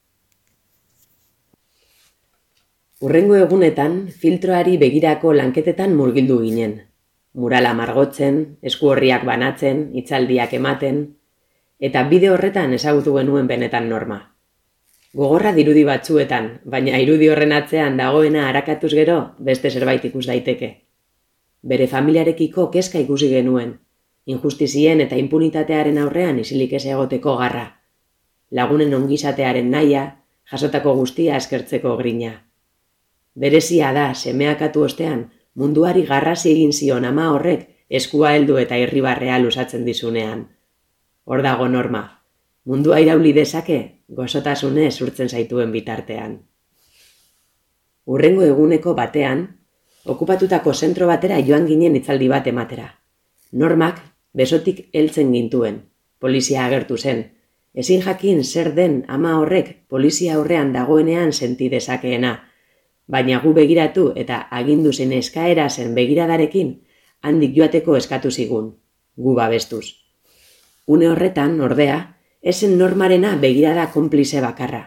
Hurrengo egunetan, filtroari begirako lanketetan murgildu ginen. Murala margotzen, esku horriak banatzen, hitzaldiak ematen, eta bide horretan ezagutu genuen benetan Norma. Gogorra dirudi batzuetan, baina irudi horren atzean dagoena arakatuz gero beste zerbait ikus daiteke. Bere familiarekiko kezka ikusi genuen, injustizien eta impunitatearen aurrean isilik ez egoteko garra, lagunen ongizatearen nahia, jasotako guztia eskertzeko grina. Berezia da, semeakatu ostean, munduari garrasi egin zion ama horrek eskua heldu eta irribarrea luzatzen dizunean. Hor dago Norma, mundua irauli dezake, gozotasunez urtzen zaituen bitartean. Hurrengo eguneko batean, okupatutako zentro batera joan ginen hitzaldi bat ematera. Normak besotik heltzen gintuen, polizia agertu zen. Ezin jakin zer den ama horrek polizia aurrean dagoenean senti dezakeena, baina gu begiratu eta agindu zen eskaera zen begiradarekin handik joateko eskatu zigun, gu babestuz. Une horretan, ordea, esen Normarena begirada konplize bakarra.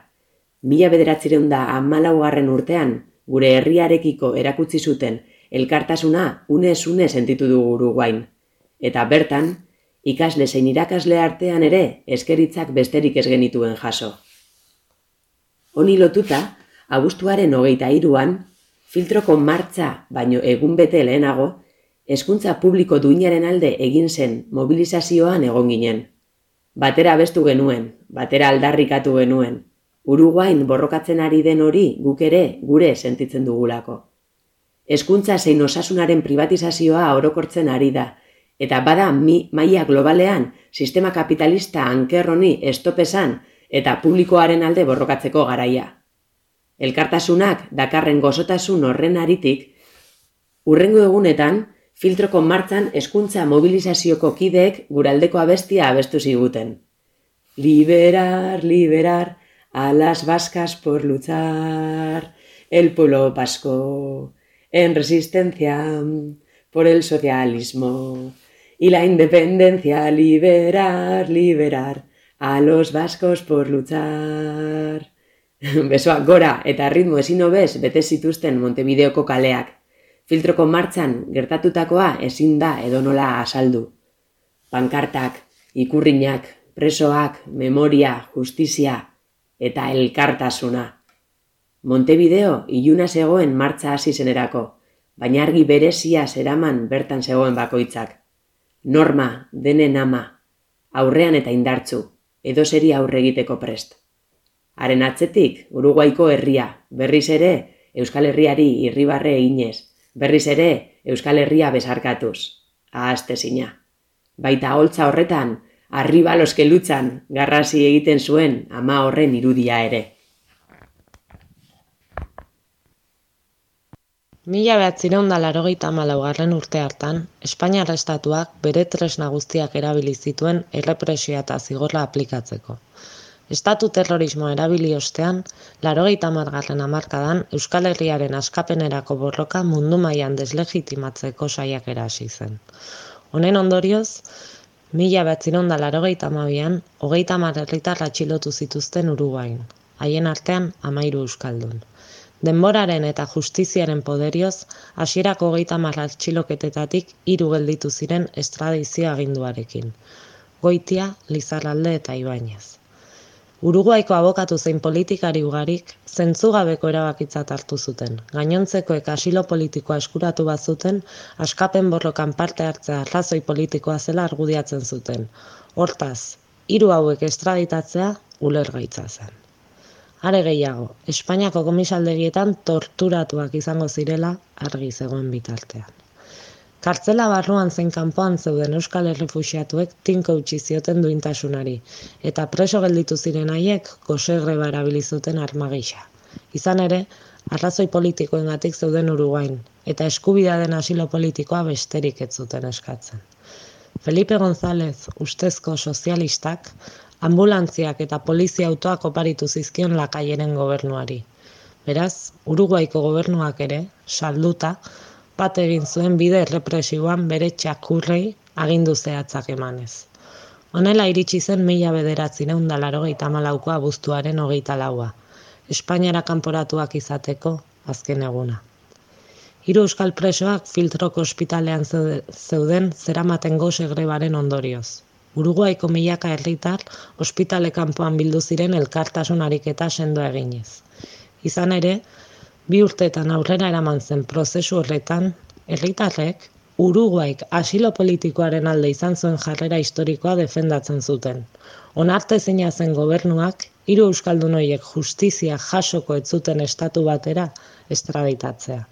1914 urtean, gure herriarekiko erakutsi zuten elkartasuna une-une sentitu dugu Uruguain, eta bertan, ikasle zein irakasle artean ere eskeritzak besterik ez genituen jaso. Honi lotuta, abuztuaren 23an, Filtroko martxa baino egun bete lehenago, hezkuntza publiko duinaren alde egin zen mobilizazioan egon ginen. Batera abestu genuen, batera aldarrikatu genuen, Uruguain borrokatzen ari den hori guk ere gure sentitzen dugulako. Hezkuntza zein osasunaren privatizazioa orokortzen ari da, eta bada maila globalean sistema kapitalista anker honi estopesan eta publikoaren alde borrokatzeko garaia. Elkartasunak dakarren gozotasun horren aritik, hurrengo egunetan, filtroko martxan hezkuntza mobilizazioko kideek guraldeko abestia abestu ziguten. Liberar, liberar, a las vascas por luchar, el pueblo vasco en resistencia por el socialismo y la independencia, liberar, liberar, a los vascos por luchar. Besoak gora eta ritmo ezin hobez bete zituzten Montevideoko kaleak. Filtroko martxan gertatutakoa ezin da edonola azaldu. Pankartak, ikurrinak, presoak, memoria, justizia eta elkartasuna. Montevideo iluna zegoen martxa hasi zenerako, baina argi berezia zeraman bertan zegoen bakoitzak. Norma, denen ama, aurrean eta indartzu, edozeri aurre egiteko prest. Haren atzetik, Uruguaiko herria, berriz ere, Euskal Herriari irribarre eginez, berriz ere, Euskal Herria besarkatuz. Ahaztezina. Baita holtza horretan, arriba los que luchan, garrasi egiten zuen ama horren irudia ere. 1984 urte hartan, Espainiar estatuak bere tresna guztiak erabili zituen errepresioa eta zigorra aplikatzeko. Estatu terrorismoa erabili ostean, 80. hamarkadan Euskal Herriaren askapenerako borroka mundu mailan deslegitimatzeko saiakera hasi zen. Honen ondorioz, 1982an 30 herritar atxilotu zituzten Uruguain, haien artean 13 euskaldun. Denboraren eta justiziaren poderioz, hasierako 30 atxiloketetatik 3 gelditu ziren estradizio aginduarekin. Goitia, Lizarralde eta Ibañez. Uruguaiko abokatu zein politikari ugarik zentzugabeko erabakitzat hartu zuten. Gainontzekoek asilo politikoa eskuratu bazuten, askapen borrokan parte hartzea arrazoi politikoa zela argudiatzen zuten. Hortaz, 3 hauek estraditatzea ulergaitza zen. Are gehiago, Espainiako komisaldegietan torturatuak izango zirela argi zegoen bitartean. Kartzela barruan zein kanpoan zeuden euskal errefuxiatuek tinko utzi zioten duintasunari, eta preso gelditu ziren haiek gosegreba erabili zuten arma gisa. Izan ere, arrazoi politikoengatik zeuden Uruguain, eta eskubidea den asilo politikoa besterik ez zuten eskatzen. Felipe González, ustezko sozialistak, ambulantziak eta polizia autoak oparitu zizkion Lakaieren gobernuari. Beraz, Uruguaiko gobernuak ere, salduta, bat egin zuen bide errepresioan bere txakurrei agindu zehatzak emanez. Honela iritsi zen 1984ko abuztuaren 24, Espainiara kanporatuak izateko azken eguna. 3 euskal presoak filtroko ospitalean zeuden zeramaten gose grebaren ondorioz. Uruguaiko milaka herritar ospitale kanpoan bildu ziren elkartasun ariketa sendoa eginez. Izan ere, 2 urteetan aurrera eraman zen prozesu horretan, herritarrek Uruguaik asilo politikoaren alde izan zuen jarrera historikoa defendatzen zuten. Onartezina zen gobernuak 3 euskaldun horiek justizia jasoko ez zuten estatu batera estraditatzea.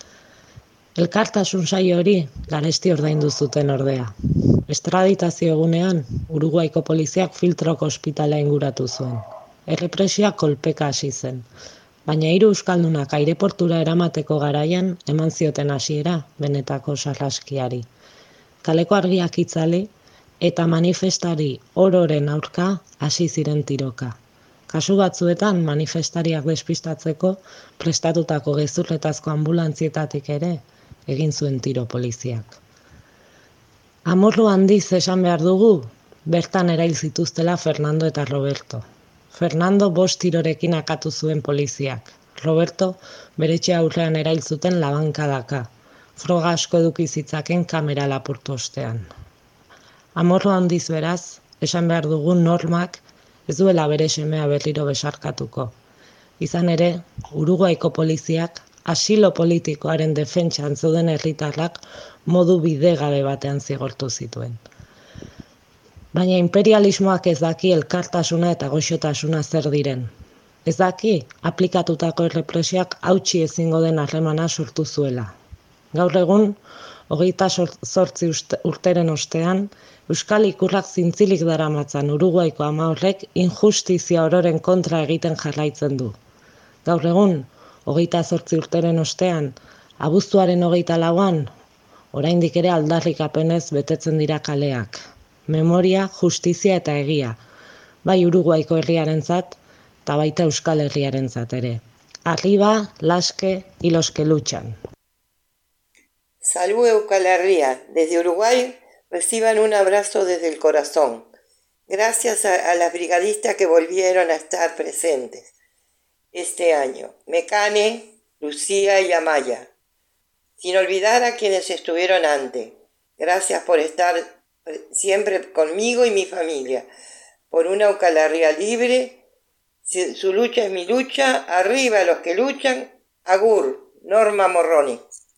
Elkartasun saio hori garesti ordaindu zuten ordea. Estraditazio egunean, Uruguaiko poliziak filtroko ospitalea inguratu zuen. Errepresioa kolpeka hasi zen, baina 3 euskaldunak aireportura eramateko garaian eman zioten hasiera benetako sarraskiari. Kaleko argiak itzali eta manifestari ororen aurka hasi ziren tiroka. Kasu batzuetan manifestariak despistatzeko prestatutako gezurretazko ambulantzietatik ere egin zuen tiro poliziak. Amorru handiz esan behar dugu, bertan erail zituztela Fernando eta Roberto. Fernando 5 tirorekin akatu zuen poliziak. Roberto beretxe aurrean erail zuten labankadaka. Froga asko eduki zitzaken kamera lapurtu ostean. Amorru handiz beraz, esan behar dugu Normak ez duela bere semea berriro besarkatuko. Izan ere, Uruguaiko poliziak asilo politikoaren defentsan zeuden herritarrak modu bidegabe batean zigortu zituen. Baina imperialismoak ez daki elkartasuna eta goxotasuna zer diren. Ez daki aplikatutako errepresioak hautsi ezingo den harremana sortu zuela. Gaur egun, 28 urteren ostean, Euskal ikurrak zintzilik daramatzan Uruguaiko ama horrek injustizia ororen kontra egiten jarraitzen du. Gaur egun, 28 urteren ostean, abuztuaren 24an, oraindik ere aldarrikapenez betetzen dira kaleak. Memoria, justizia eta egia, bai Uruguaiko herriarentzat eta baita Euskal Herriarentzat ere. Arriba, Laske y los que luchan. Salud Euskal Herria, desde Uruguay reciban un abrazo desde el corazón. Gracias a las brigadistas que volvieron a estar presentes este año, Mecane, Lucía y Amaya. Sin olvidar a quienes estuvieron antes. Gracias por estar siempre conmigo y mi familia. Por una Euskal Herria libre, su lucha es mi lucha, arriba los que luchan, agur, Norma Morroni.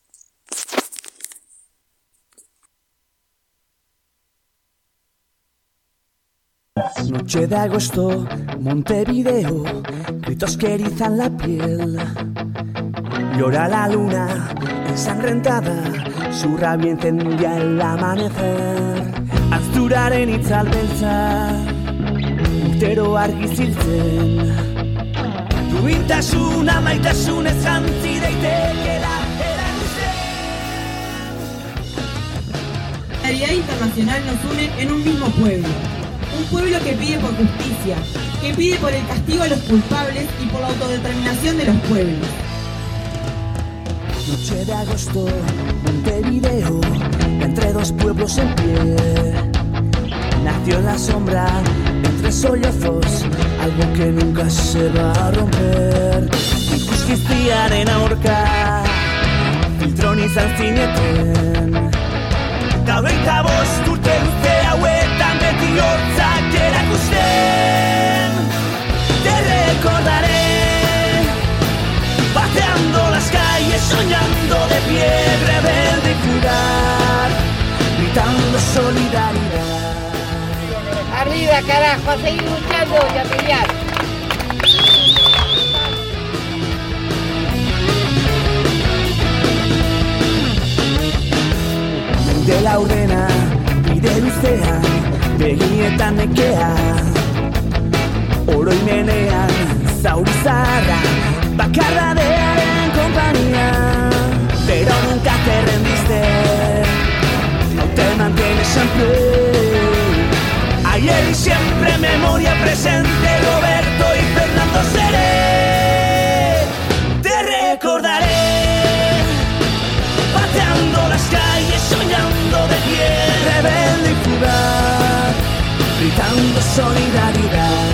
Noche de agosto, Montevideo, gritos que erizan la piel. Llora la luna ensangrentada, su rabia encendía el amanecer. Azturaren itzal beltza, urtero argi ziltzen. Duintasuna, maitasunez jantzi daitekela erakusten. La realidad internacional nos une en un mismo pueblo. Un pueblo que pide por justicia, que pide por el castigo a los culpables y por la autodeterminación de los pueblos. Noche de agosto, Montevideo, entre dos pueblos en pie. Nació en la sombra, entre sollozos, algo que nunca se va a romper. Ikuskiziaren aurka, filtron izan zineten. Eta 25 urte luze hauetan beti hortzak erakusten. Te recordaré, pateando las calles, soñando de pie, rebelde y fugaz, gritando solidaridad. Arriba, carajo, a seguir luchando y a pelear. De la ordena, bide luzean, begietan nekea. Oroimenean, zauri zaharra, bakardadearen compañía. Pero nunca te rendiste, no te mantienes siempre. Ayer y siempre memoria presente, Roberto y Fernando seré. Te recordaré, pateando las calles, soñando de pie, rebelde y fugaz, gritando solidaridad.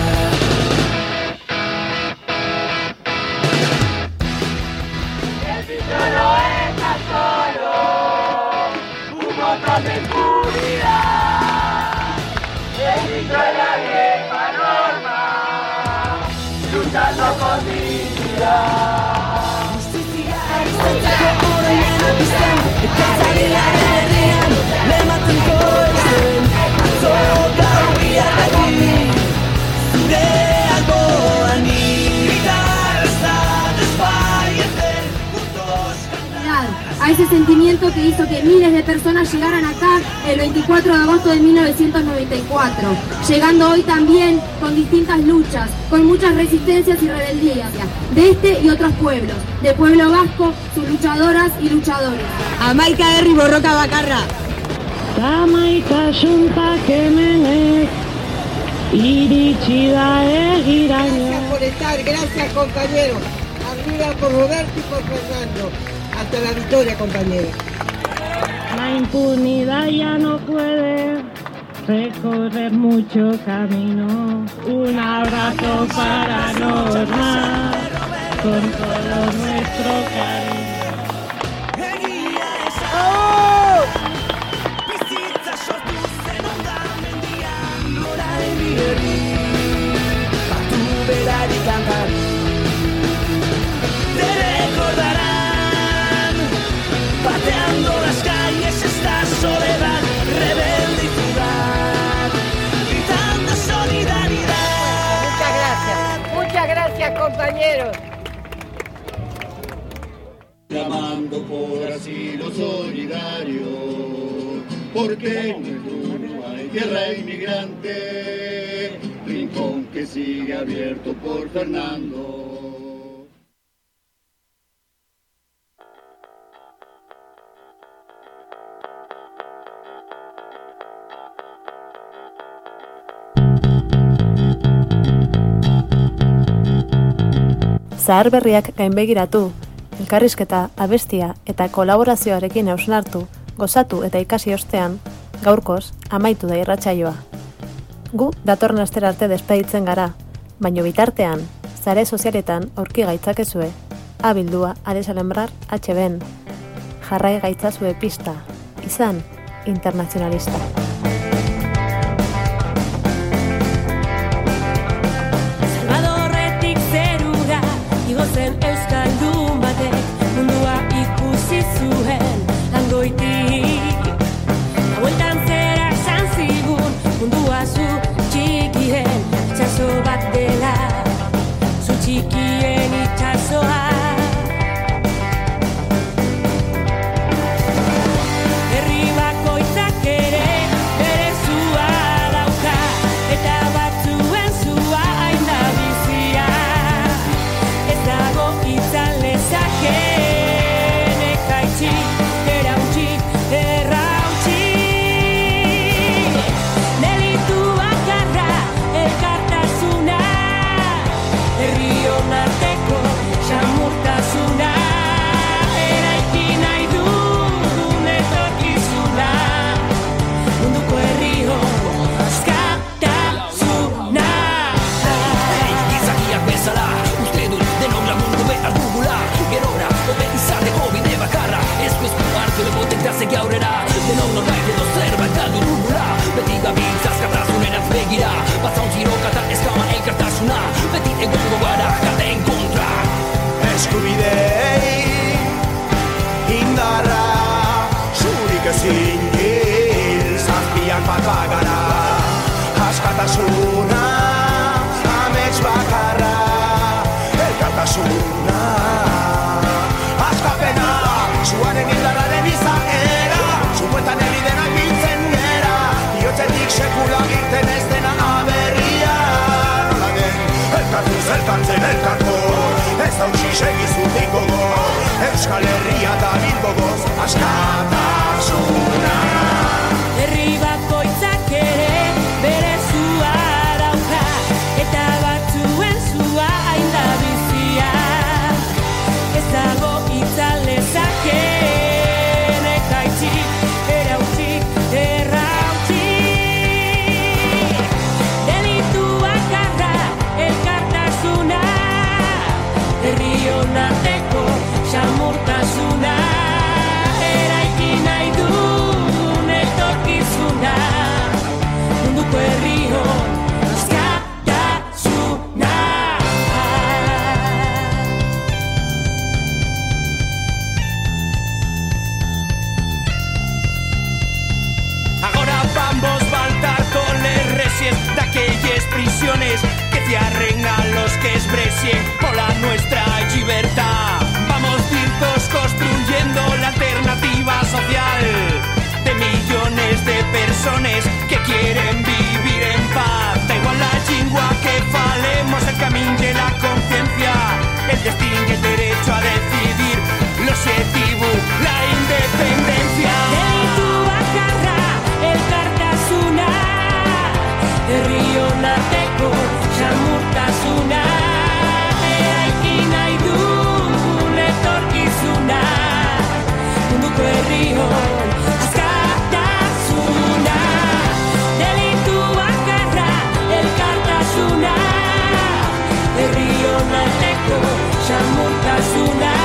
El bicho no está solo, un montón de impunidad. El bicho es la vieja norma, luchando con dignidad. A ese sentimiento que hizo que miles de personas llegaran acá el 24 de agosto de 1994, llegando hoy también con distintas luchas, con muchas resistencias y rebeldías, de este y otros pueblos, de pueblo vasco, sus luchadoras y luchadores. Amaika herri borroka bakarra. Amaikasun kemenek, iritsi da egiraino. Gracias por estar, gracias compañeros. Arriba por Roberto y por Fernando. Hasta la victoria, compañeros. La impunidad ya no puede recorrer mucho camino. Un abrazo para Norma, con todo nuestro cariño. ¡Oh! Bizitza sortu zen hondamendian, orain biheri, batu berari kantari. Te recordarán, pateando las calles esta soledad, rebelde y fugaz, gritando solidaridad. Muchas gracias compañeros. Clamando por asilo solidario, porque en el hay tierra inmigrante, rincón que sigue abierto por Fernando. Zahar berriak gainbegiratu, elkarrizketa, abestia eta kolaborazioarekin hausnartu, gozatu eta ikasi ostean, gaurkoz amaitu da irratsaioa. Gu datorren astera arte despeditzen gara, baino bitartean, sare sozialetan aurki gaitzakezue, abildua aresalembrar HBen. Jarrai gaitzazue pista, izan internazionalista. Salvadorretik zerura, igozen euskaldun batek, mundua ikusi zuen langoitik. Hauetan zera esan zigun, mundua zu txikien itxaso bat dela, zu txikien itxasoa. Segi aurrera, denon norbait edo zerbait galdu dugula. Beti gabiltz askatasunerantz begira, bazauntzirok eta eskaman elkartasuna. Beti egongo gara jaten kontra. Eskubidei indarra zurik ezin hil, zazpiak bat bagara. Askatasuna amets bakarra, elkartasuna askapena, zuaren indarraren izaera, zuetan elidenak biltzen gera, iotzetik sekula girten ez dena aberria. Nola den, elkartuz elkartzen elkarkor, ez hautsi segizutik gogo, Euskal Herria da bilbogoz, askatasuna. Herri bakoitzak ere bere zua dauka, eta batzuen zua hain da bizia. Ez dago itzal lezakeen ekaitzik, erautzik, errautzik. Delitu bakarra elkartasuna, herri honarteko samurtasuna, eraiki nahi duen etorkizuna, munduko herri hon askatasuna. Ahora vamos a saltar con las resies de aquellas prisiones que cierren a los que exprecien por la nuestra libertad. Vamos juntos construyendo la alternativa social de millones de personas que quieren vivir en paz. Da igual la lengua que falemos, el camino de la conciencia, el destino y el derecho a decidir, l'objetivo, la independencia. Delitu bakarra elkartasuna, herri honarteko samurtasuna, eraiki nahi duen etorkizuna, munduko herri hon askatasuna. Delitu bakarra elkartasuna, herri honarteko samurtasuna,